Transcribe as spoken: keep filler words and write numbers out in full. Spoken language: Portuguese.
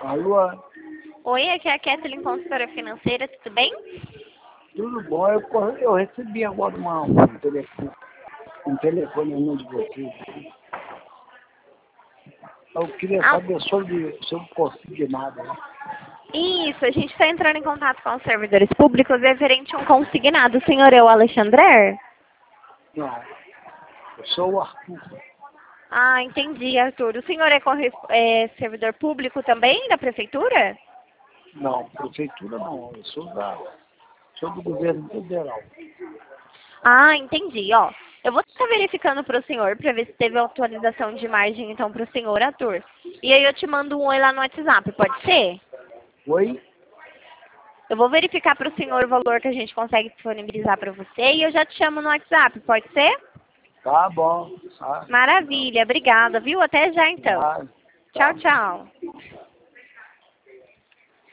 Alô? Oi, aqui é a Kathleen, consultora financeira, tudo bem? Tudo bom? Eu, corre- eu recebi agora uma, um telefone, um telefonema de vocês. Eu queria Ah, saber sobre, sobre consignado, né? isso, a gente está entrando em contato com os servidores públicos referente a um consignado. O senhor é o Alexandre? Não, eu sou o Arthur. Ah, entendi, Arthur. O senhor é, corre- é servidor público também da prefeitura? Não, prefeitura não, eu sou, da, sou do governo federal. Ah, entendi, ó. Eu vou estar verificando para o senhor para ver se teve atualização de margem então para o senhor, Arthur. E aí eu te mando um oi lá no WhatsApp, pode ser? Oi? Eu vou verificar para o senhor o valor que a gente consegue disponibilizar para você e eu já te chamo no WhatsApp, pode ser? Tá bom, tá, Maravilha, obrigada, viu? Até já então. tá, Tchau, tá. tchau.